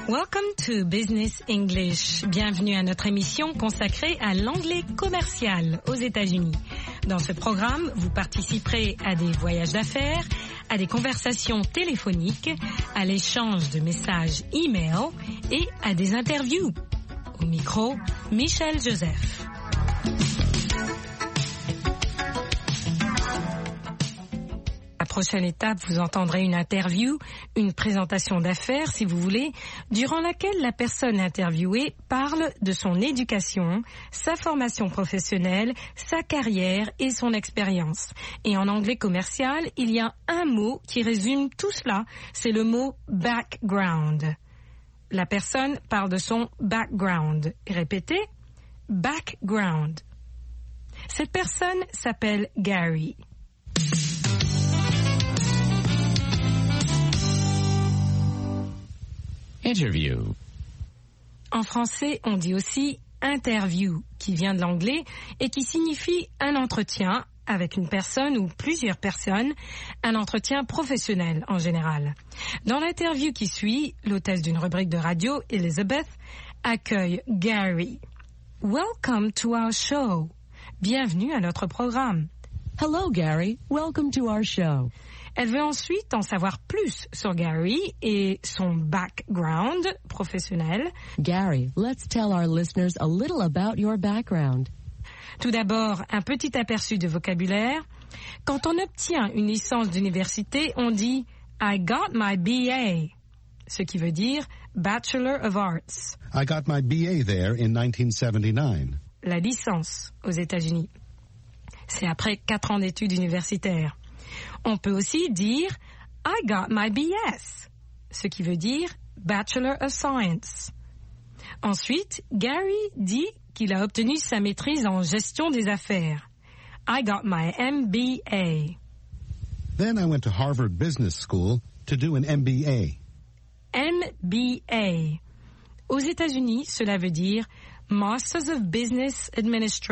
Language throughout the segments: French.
Welcome to Business English. Bienvenue à notre émission consacrée à l'anglais commercial aux États-Unis. Dans ce programme, vous participerez à des voyages d'affaires, à des conversations téléphoniques, à l'échange de messages e-mail et à des interviews. Au micro, Michel Joseph. La prochaine étape, vous entendrez une interview, une présentation d'affaires, si vous voulez, durant laquelle la personne interviewée parle de son éducation, sa formation professionnelle, sa carrière et son expérience. Et en anglais commercial, il y a un mot qui résume tout cela, c'est le mot background. La personne parle de son background. Répétez, background. Cette personne s'appelle Gary. Interview. En français, on dit aussi interview, qui vient de l'anglais et qui signifie un entretien avec une personne ou plusieurs personnes, un entretien professionnel en général. Dans l'interview qui suit, l'hôtesse d'une rubrique de radio, Elizabeth, accueille Gary. Welcome to our show. Bienvenue à notre programme. Hello, Gary. Welcome to our show. Elle veut ensuite en savoir plus sur Gary et son background professionnel. Gary, let's tell our listeners a little about your background. Tout d'abord, un petit aperçu de vocabulaire. Quand on obtient une licence d'université, on dit « I got my BA », ce qui veut dire « Bachelor of Arts ». I got my BA there in 1979. La licence aux États-Unis. C'est après 4 ans d'études universitaires. On peut aussi dire « I got my BS », ce qui veut dire « Bachelor of Science ». Ensuite, Gary dit qu'il a obtenu sa maîtrise en gestion des affaires. « I got my MBA ». Then I went to Harvard Business School to do an MBA. MBA. Aux États-Unis, cela veut dire « Masters of Business Administration ».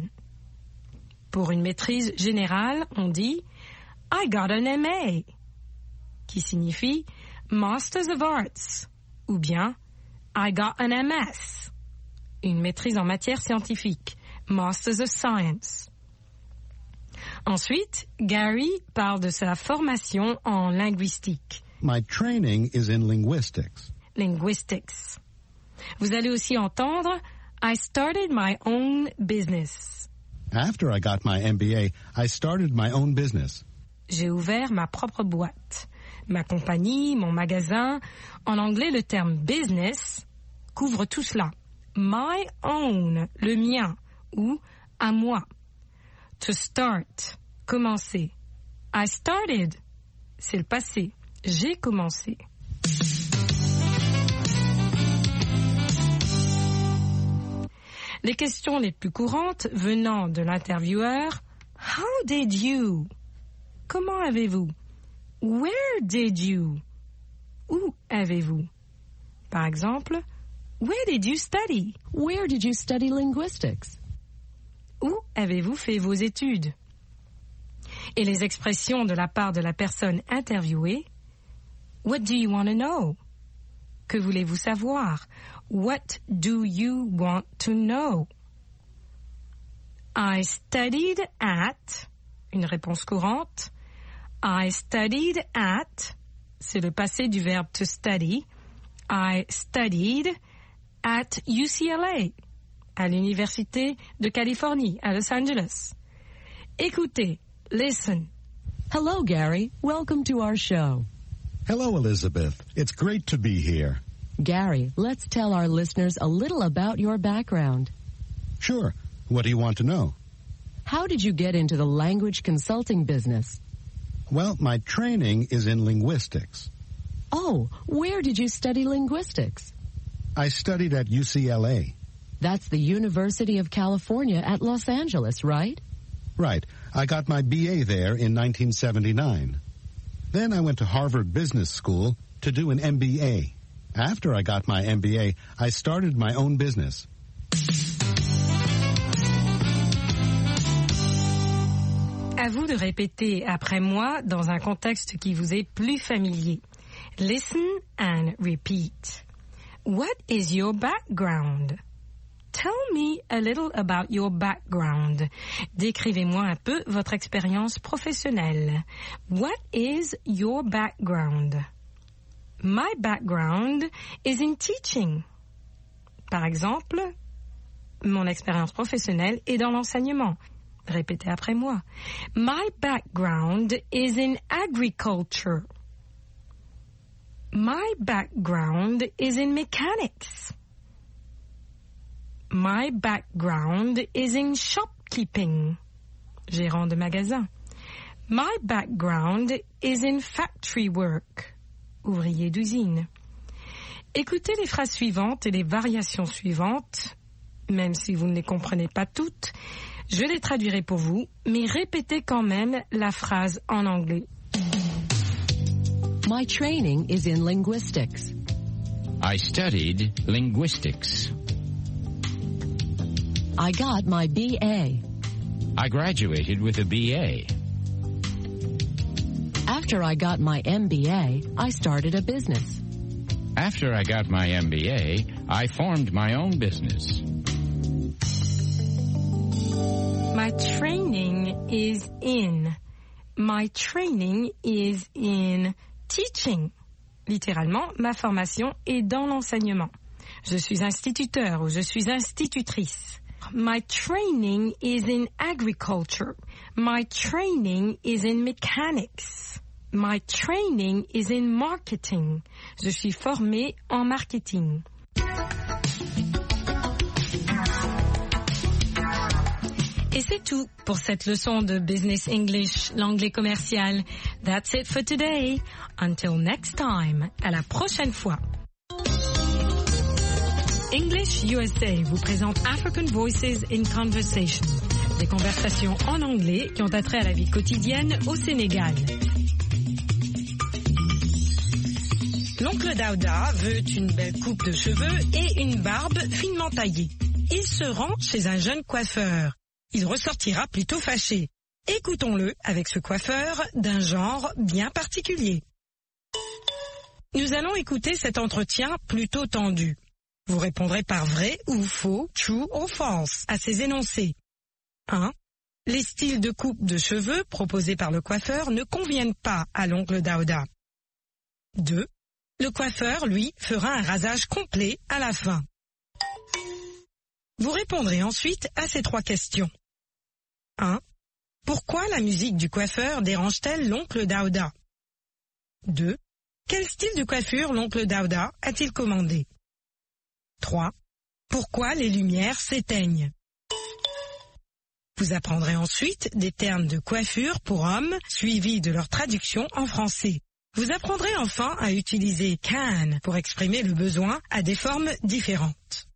Pour une maîtrise générale, on dit « I got an MA », qui signifie « Masters of Arts » ou bien « I got an MS », une maîtrise en matière scientifique, « Masters of Science ». Ensuite, Gary parle de sa formation en linguistique. My training is in linguistics. Linguistics. Vous allez aussi entendre « I started my own business ». After I got my MBA, I started my own business. J'ai ouvert ma propre boîte, ma compagnie, mon magasin. En anglais, le terme business couvre tout cela. My own, le mien, ou à moi. To start, commencer. I started, c'est le passé. J'ai commencé. Les questions les plus courantes venant de l'intervieweur, How did you? Comment avez-vous? Where did you? Où avez-vous? Par exemple, Where did you study? Where did you study linguistics? Où avez-vous fait vos études? Et les expressions de la part de la personne interviewée, What do you want to know? Que voulez-vous savoir? What do you want to know? I studied at, une réponse courante. I studied at, c'est le passé du verbe to study. I studied at UCLA, à l'Université de Californie, à Los Angeles. Écoutez, listen. Hello, Gary. Welcome to our show. Hello, Elizabeth. It's great to be here. Gary, let's tell our listeners a little about your background. Sure. What do you want to know? How did you get into the language consulting business? Well, my training is in linguistics. Oh, where did you study linguistics? I studied at UCLA. That's the University of California at Los Angeles, right? Right. I got my BA there in 1979. Then I went to Harvard Business School to do an MBA. After I got my MBA, I started my own business. À vous de répéter après moi dans un contexte qui vous est plus familier. Listen and repeat. What is your background? Tell me a little about your background. Décrivez-moi un peu votre expérience professionnelle. What is your background? My background is in teaching. Par exemple, mon expérience professionnelle est dans l'enseignement. Répétez après moi. My background is in agriculture. My background is in mechanics. My background is in shopkeeping. Gérant de magasin. My background is in factory work. Ouvrier d'usine. Écoutez les phrases suivantes et les variations suivantes, même si vous ne les comprenez pas toutes. Je les traduirai pour vous, mais répétez quand même la phrase en anglais. My training is in linguistics. I studied linguistics. I got my BA. I graduated with a BA. After I got my MBA, I started a business. After I got my MBA, I formed my own business. My training is in. My training is in teaching. Littéralement, ma formation est dans l'enseignement. Je suis instituteur ou je suis institutrice. My training is in agriculture. My training is in mechanics. My training is in marketing. Je suis formée en marketing. Et c'est tout pour cette leçon de Business English, l'anglais commercial. That's it for today. Until next time. À la prochaine fois. English USA vous présente African Voices in Conversation. Des conversations en anglais qui ont attrait à la vie quotidienne au Sénégal. L'oncle Daouda veut une belle coupe de cheveux et une barbe finement taillée. Il se rend chez un jeune coiffeur. Il ressortira plutôt fâché. Écoutons-le avec ce coiffeur d'un genre bien particulier. Nous allons écouter cet entretien plutôt tendu. Vous répondrez par vrai ou faux, true or false, à ces énoncés. 1. Les styles de coupe de cheveux proposés par le coiffeur ne conviennent pas à l'oncle Daouda. 2. Le coiffeur, lui, fera un rasage complet à la fin. Vous répondrez ensuite à ces 3 questions. 1. Pourquoi la musique du coiffeur dérange-t-elle l'oncle Daouda? 2. Quel style de coiffure l'oncle Daouda a-t-il commandé? 3. Pourquoi les lumières s'éteignent? Vous apprendrez ensuite des termes de coiffure pour hommes, suivis de leur traduction en français. Vous apprendrez enfin à utiliser can pour exprimer le besoin à des formes différentes.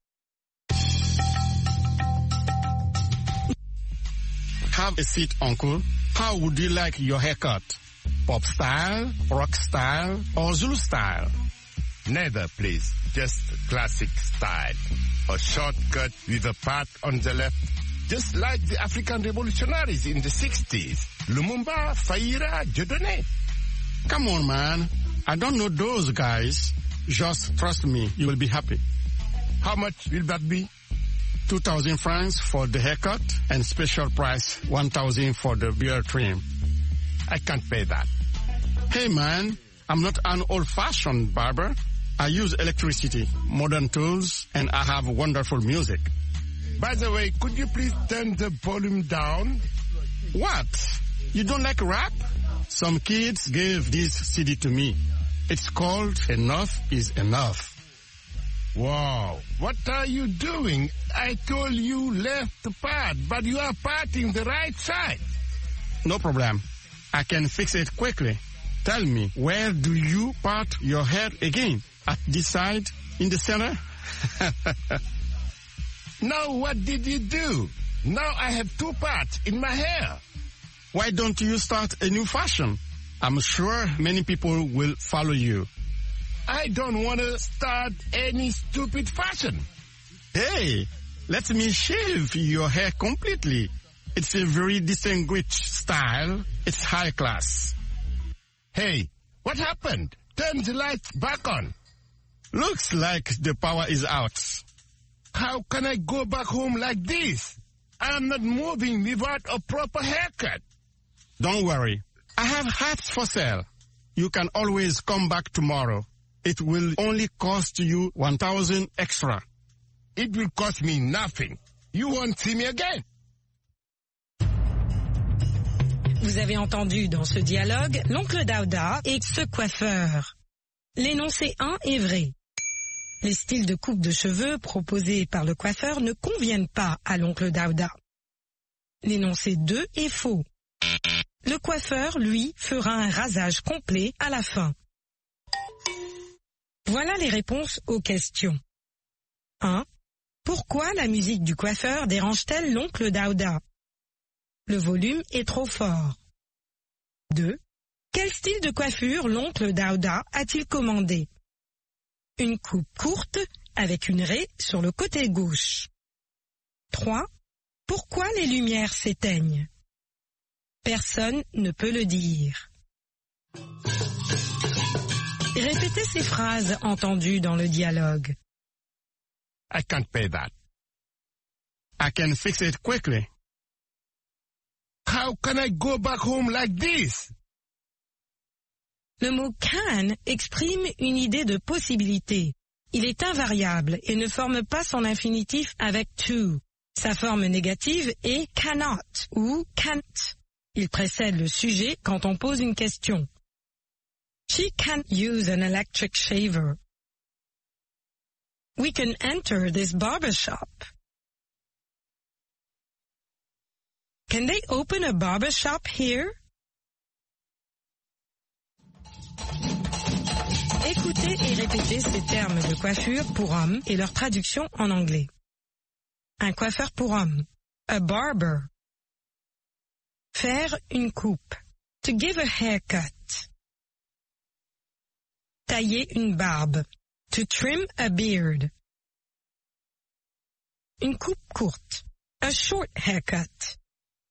Have a seat, uncle. How would you like your haircut? Pop style, rock style, or Zulu style? Neither, please. Just classic style. A shortcut with a part on the left. Just like the African revolutionaries in the 60s. Lumumba, Faira, Dieudonné. Come on, man. I don't know those guys. Just trust me, you will be happy. How much will that be? 2,000 francs for the haircut and special price 1,000 for the beard trim. I can't pay that. Hey, man, I'm not an old-fashioned barber. I use electricity, modern tools, and I have wonderful music. By the way, could you please turn the volume down? What? You don't like rap? Some kids gave this CD to me. It's called Enough is Enough. Wow, what are you doing? I told you left the part, but you are parting the right side. No problem. I can fix it quickly. Tell me, where do you part your hair again? At this side? In the center? Now what did you do? Now I have 2 parts in my hair. Why don't you start a new fashion? I'm sure many people will follow you. I don't want to start any stupid fashion. Hey, let me shave your hair completely. It's a very distinguished style. It's high class. Hey, what happened? Turn the lights back on. Looks like the power is out. How can I go back home like this? I am not moving without a proper haircut. Don't worry. I have hats for sale. You can always come back tomorrow. It will only cost you 1,000 extra. It will cost me nothing. You won't see me again. Vous avez entendu dans ce dialogue l'oncle Daouda et ce coiffeur. L'énoncé 1 est vrai. Les styles de coupe de cheveux proposés par le coiffeur ne conviennent pas à l'oncle Daouda. L'énoncé 2 est faux. Le coiffeur, lui, fera un rasage complet à la fin. Voilà les réponses aux questions. 1. Pourquoi la musique du coiffeur dérange-t-elle l'oncle Daouda? Le volume est trop fort. 2. Quel style de coiffure l'oncle Daouda a-t-il commandé? Une coupe courte avec une raie sur le côté gauche. 3. Pourquoi les lumières s'éteignent? Personne ne peut le dire. Répétez ces phrases entendues dans le dialogue. I can't pay that. I can fix it quickly. How can I go back home like this? Le mot can exprime une idée de possibilité. Il est invariable et ne forme pas son infinitif avec to. Sa forme négative est cannot ou can't. Il précède le sujet quand on pose une question. She can't use an electric shaver. We can enter this barber shop. Can they open a barber shop here? Écoutez et répétez ces termes de coiffure pour hommes et leur traduction en anglais. Un coiffeur pour homme. A barber. Faire une coupe. To give a haircut. Tailler une barbe. To trim a beard. Une coupe courte. A short haircut.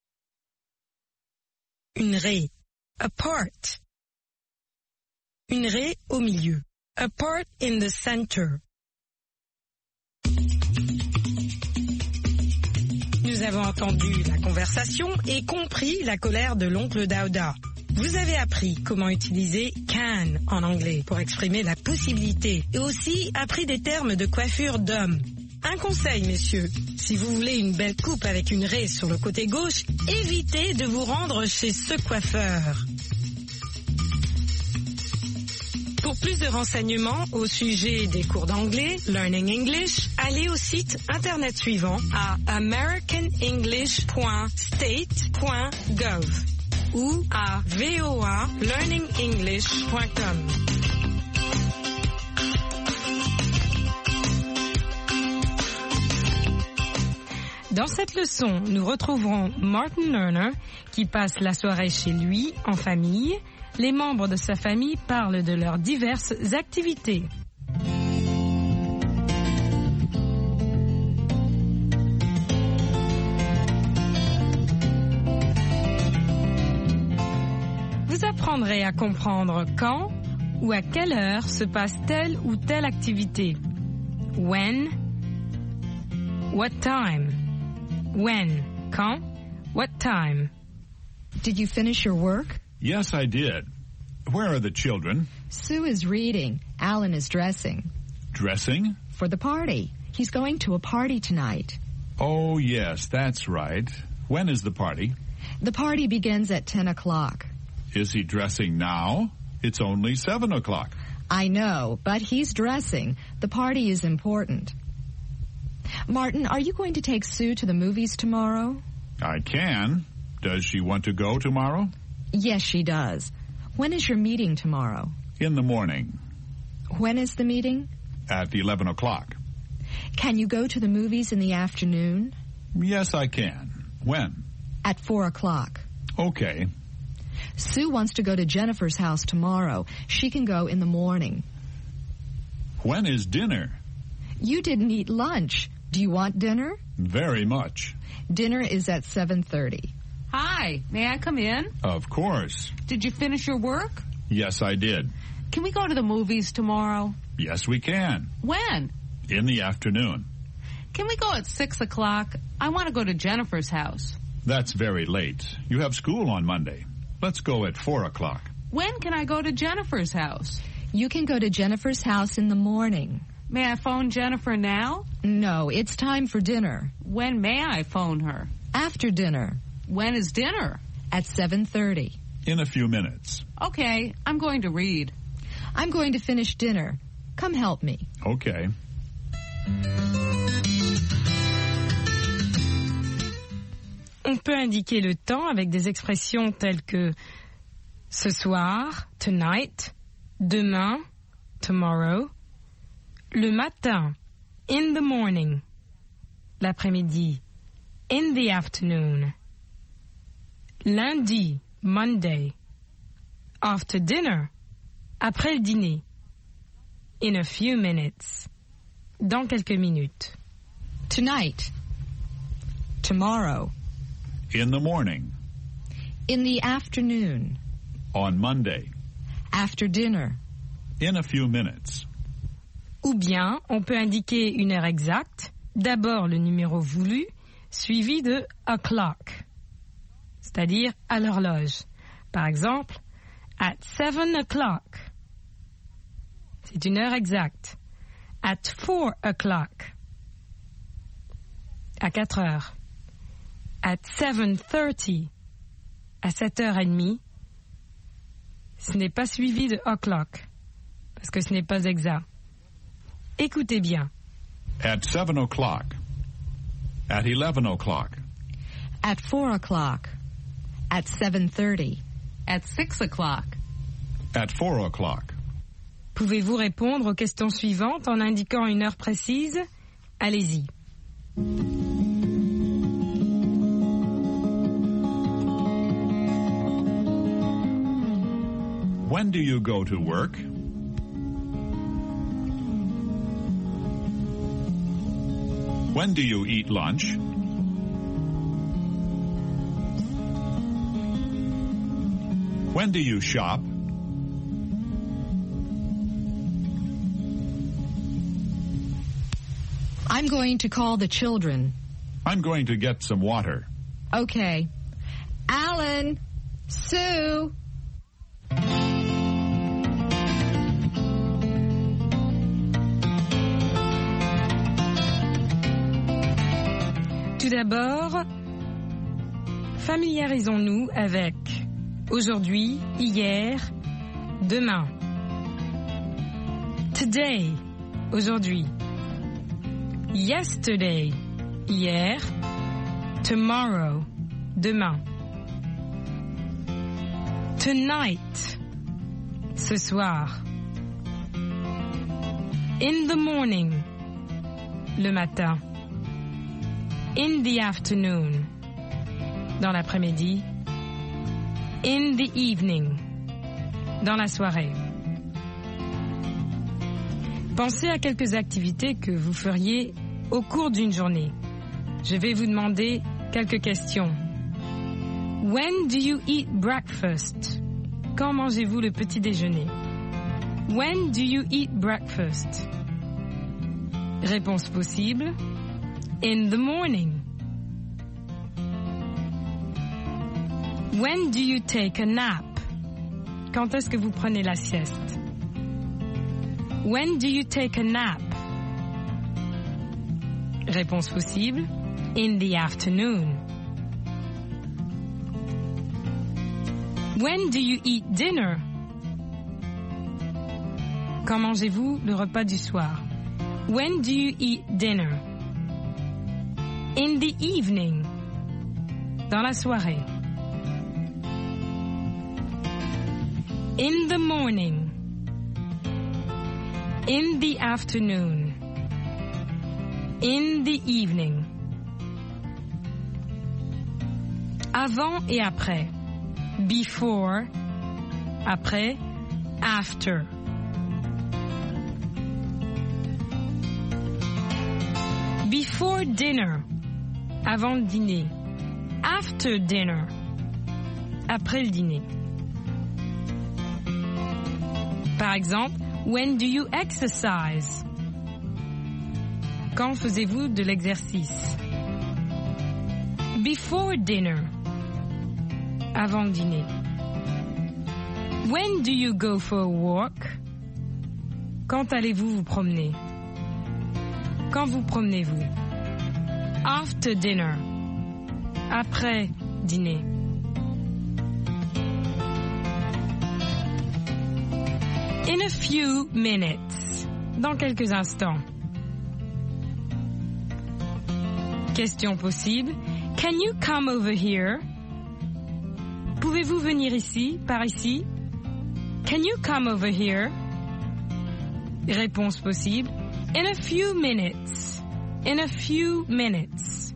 Une raie. A part. Une raie au milieu. A part in the center. Nous avons entendu la conversation et compris la colère de l'oncle Daouda. Vous avez appris comment utiliser can en anglais pour exprimer la possibilité et aussi appris des termes de coiffure d'homme. Un conseil, messieurs, si vous voulez une belle coupe avec une raie sur le côté gauche, évitez de vous rendre chez ce coiffeur. Pour plus de renseignements au sujet des cours d'anglais, Learning English, allez au site internet suivant à americanenglish.state.gov ou à voalearningenglish.com. Dans cette leçon, nous retrouverons Martin Lerner qui passe la soirée chez lui en famille. Les membres de sa famille parlent de leurs diverses activités. Vous apprendrez à comprendre quand ou à quelle heure se passe telle ou telle activité. When, what time. When, quand, what time. Did you finish your work? Yes, I did. Where are the children? Sue is reading. Alan is dressing. Dressing? For the party. He's going to a party tonight. Oh, yes, that's right. When is the party? The party begins at 10 o'clock. Is he dressing now? It's only 7 o'clock. I know, but he's dressing. The party is important. Martin, are you going to take Sue to the movies tomorrow? I can. Does she want to go tomorrow? Yes, she does. When is your meeting tomorrow? In the morning. When is the meeting? At 11 o'clock. Can you go to the movies in the afternoon? Yes, I can. When? At 4 o'clock. Okay. Sue wants to go to Jennifer's house tomorrow. She can go in the morning. When is dinner? You didn't eat lunch. Do you want dinner? Very much. Dinner is at 7:30. Hi, may I come in? Of course. Did you finish your work? Yes, I did. Can we go to the movies tomorrow? Yes, we can. When? In the afternoon. Can we go at 6 o'clock? I want to go to Jennifer's house. That's very late. You have school on Monday. Let's go at 4 o'clock. When can I go to Jennifer's house? You can go to Jennifer's house in the morning. May I phone Jennifer now? No, it's time for dinner. When may I phone her? After dinner. When is dinner? At 7:30. In a few minutes. Okay, I'm going to read. I'm going to finish dinner. Come help me. Okay. On peut indiquer le temps avec des expressions telles que ce soir, tonight, demain, tomorrow, le matin, in the morning, l'après-midi, in the afternoon, lundi, Monday, after dinner, après le dîner, in a few minutes, dans quelques minutes, tonight, tomorrow, In the morning. in the afternoon, On Monday. after dinner. In a few minutes. Ou bien, on peut indiquer une heure exacte, d'abord le numéro voulu, suivi de o'clock, c'est-à-dire à l'horloge. Par exemple, at 7 o'clock. C'est une heure exacte. At 4 o'clock. À 4 heures. At 7:30. À 7h30. Ce n'est pas suivi de o'clock, parce que ce n'est pas exact. Écoutez bien. At 7 o'clock. At 11 o'clock. At 4 o'clock. At 7:30. At 6 o'clock. At 4 o'clock. Pouvez-vous répondre aux questions suivantes en indiquant une heure précise? Allez-y. When do you go to work? When do you eat lunch? When do you shop? I'm going to call the children. I'm going to get some water. Okay. Alan, Sue. Tout d'abord, familiarisons-nous avec aujourd'hui, hier, demain. Today, aujourd'hui. Yesterday, hier. Tomorrow, demain. Tonight, ce soir. In the morning, le matin. In the afternoon, dans l'après-midi. In the evening, dans la soirée. Pensez à quelques activités que vous feriez au cours d'une journée. Je vais vous demander quelques questions. When do you eat breakfast? Quand mangez-vous le petit déjeuner? When do you eat breakfast? Réponse possible. In the morning. When do you take a nap? Quand est-ce que vous prenez la sieste? When do you take a nap? Réponse possible. In the afternoon. When do you eat dinner? Quand mangez-vous le repas du soir? When do you eat dinner? In the evening. Dans la soirée. In the morning. In the afternoon. In the evening. Avant et après. Before. Après. After. Before dinner. Avant le dîner. After dinner. Après le dîner. Par exemple, when do you exercise? Quand faisez-vous de l'exercice? Before dinner. Avant le dîner. When do you go for a walk? Quand allez-vous vous promener? Quand vous promenez-vous? After dinner. Après dîner. In a few minutes. Dans quelques instants. Question possible. Can you come over here? Pouvez-vous venir ici, par ici? Can you come over here? Réponse possible. In a few minutes. In a few minutes.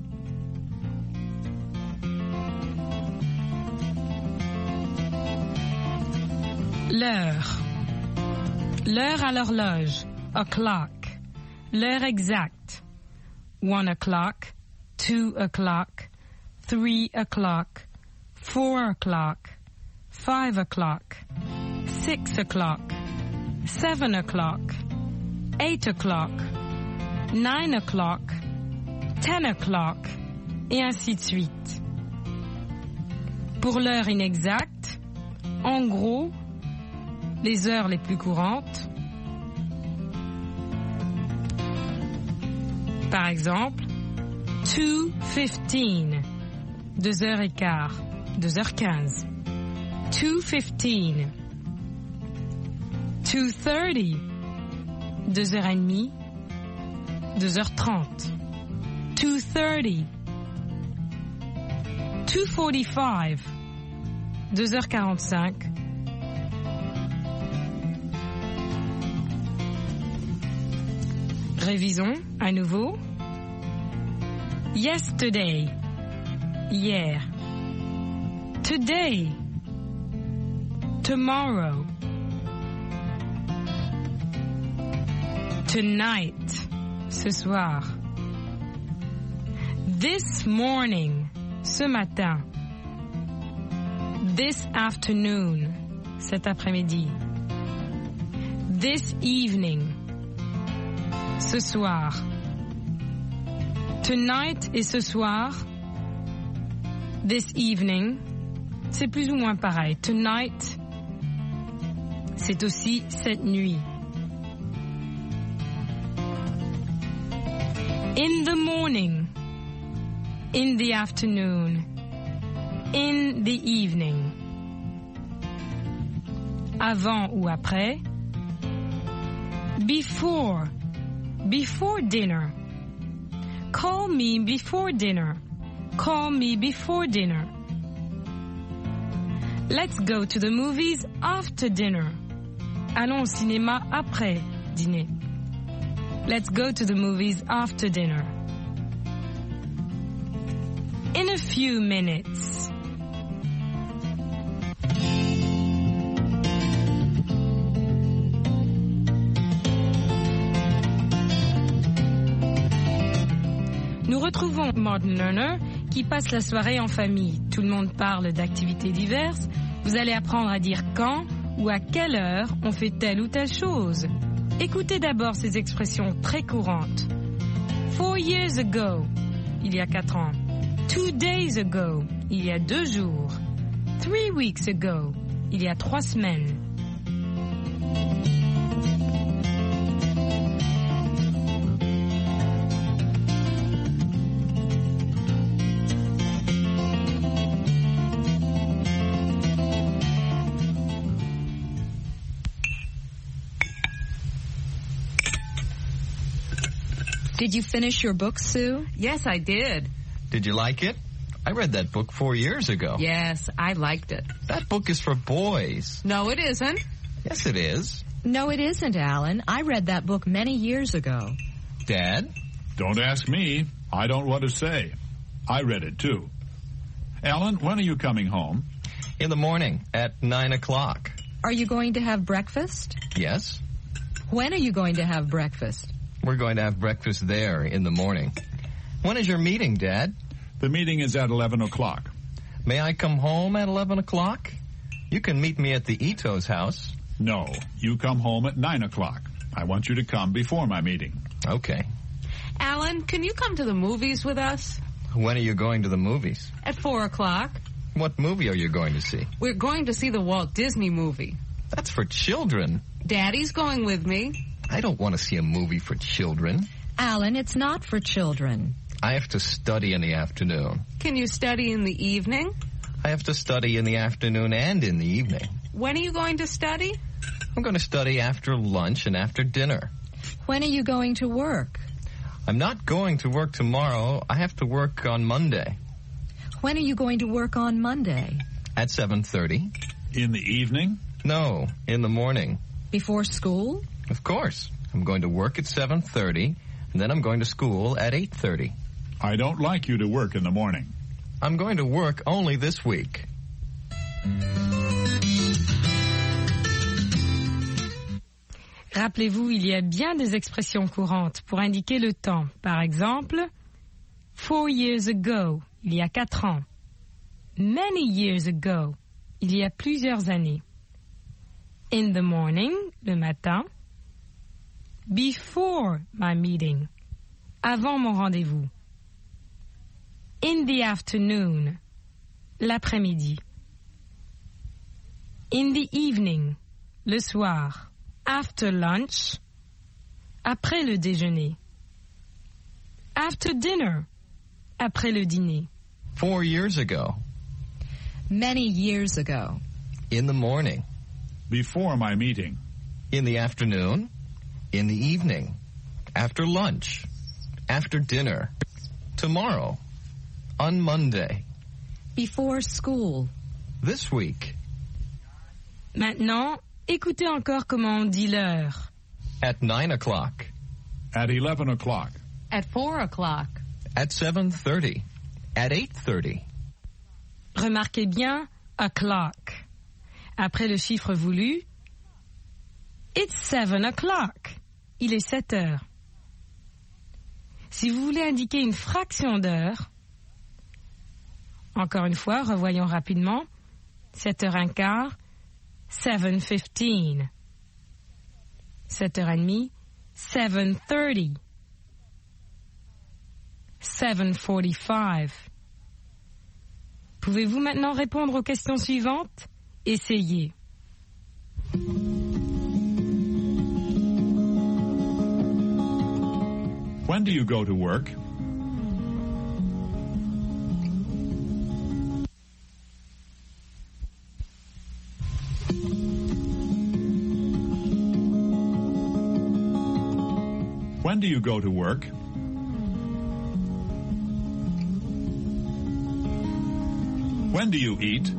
L'heure. L'heure à l'horloge. O'clock. L'heure exacte. 1 o'clock. 2 o'clock. 3 o'clock. 4 o'clock. 5 o'clock. 6 o'clock. 7 o'clock. 8 o'clock. 9 o'clock. 10 o'clock. Et ainsi de suite. Pour l'heure inexacte, en gros, les heures les plus courantes. Par exemple, 2:15, 2h15, 2h15. 2:15. 2:30, 2h30, 2h30. 2:30. 2:45, 2h45. Révisons à nouveau. Yesterday, hier. Today, tomorrow. Tonight, ce soir. This morning, ce matin. This afternoon, cet après-midi. This evening, ce soir. Tonight et ce soir. This evening, c'est plus ou moins pareil. Tonight, c'est aussi cette nuit. In the morning, in the afternoon, in the evening. Avant ou après. Before, before dinner. Call me before dinner. Call me before dinner. Let's go to the movies after dinner. Allons au cinéma après dîner. Let's go to the movies after dinner. In a few minutes. Nous retrouvons Martin Lerner qui passe la soirée en famille. Tout le monde parle d'activités diverses. Vous allez apprendre à dire quand ou à quelle heure on fait telle ou telle chose. Écoutez d'abord ces expressions très courantes. 4 years ago, il y a 4 ans. 2 days ago, il y a 2 jours. 3 weeks ago, il y a 3 semaines. Did you finish your book, Sue? Yes, I did. Did you like it? I read that book 4 years ago. Yes, I liked it. That book is for boys. No, it isn't. Yes, it is. No, it isn't, Alan. I read that book many years ago. Dad? Don't ask me. I don't want to say. I read it too. Alan, when are you coming home? In the morning at 9 o'clock. Are you going to have breakfast? Yes. When are you going to have breakfast? We're going to have breakfast there in the morning. When is your meeting, Dad? The meeting is at 11 o'clock. May I come home at 11 o'clock? You can meet me at the Ito's house. No, you come home at 9 o'clock. I want you to come before my meeting. Okay. Alan, can you come to the movies with us? When are you going to the movies? At 4 o'clock. What movie are you going to see? We're going to see the Walt Disney movie. That's for children. Daddy's going with me. I don't want to see a movie for children. Alan, it's not for children. I have to study in the afternoon. Can you study in the evening? I have to study in the afternoon and in the evening. When are you going to study? I'm going to study after lunch and after dinner. When are you going to work? I'm not going to work tomorrow. I have to work on Monday. When are you going to work on Monday? At 7:30. In the evening? No, in the morning. Before school? Of course. I'm going to work at 7:30, and then I'm going to school at 8:30. I don't like you to work in the morning. I'm going to work only this week. Rappelez-vous, il y a bien des expressions courantes pour indiquer le temps. Par exemple, 4 years ago, il y a 4 ans. Many years ago, il y a plusieurs années. In the morning, le matin. Before my meeting, avant mon rendez-vous. In the afternoon, l'après-midi. In the evening, le soir. After lunch, après le déjeuner. After dinner, après le dîner. 4 years ago. Many years ago. In the morning. Before my meeting. In the afternoon. In the evening. After lunch. After dinner. Tomorrow. On Monday. Before school. This week. Maintenant, écoutez encore comment on dit l'heure. At 9 o'clock. At 11 o'clock. At 4 o'clock. At 7:30. At 8:30. Remarquez bien o'clock. Après le chiffre voulu, it's 7 o'clock. Il est 7 heures. Si vous voulez indiquer une fraction d'heure, encore une fois, revoyons rapidement, 7h15, 7:15. 7h30, 7:30. 7:45. Pouvez-vous maintenant répondre aux questions suivantes? Essayez. When do you go to work? When do you go to work? When do you eat?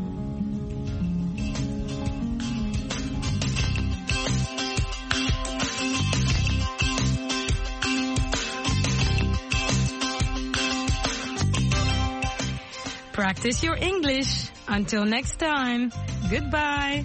Practice your English. Until next time. Goodbye.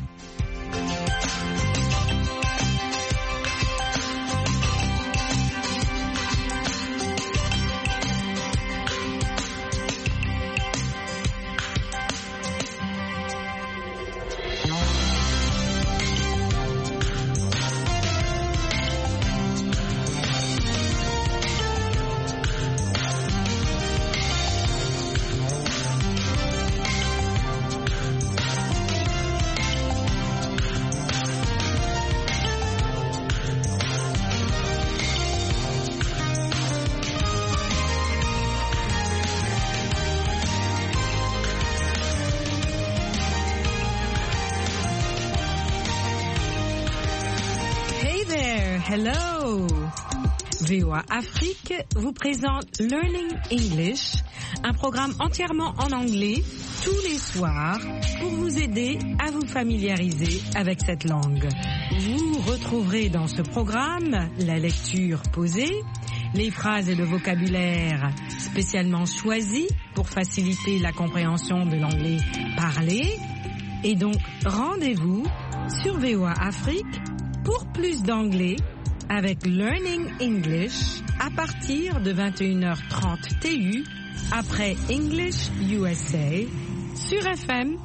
Hello! VOA Afrique vous présente Learning English, un programme entièrement en anglais tous les soirs pour vous aider à vous familiariser avec cette langue. Vous retrouverez dans ce programme la lecture posée, les phrases et le vocabulaire spécialement choisis pour faciliter la compréhension de l'anglais parlé. Et donc, rendez-vous sur VOA Afrique pour plus d'anglais avec Learning English à partir de 21h30 TU après English USA sur FM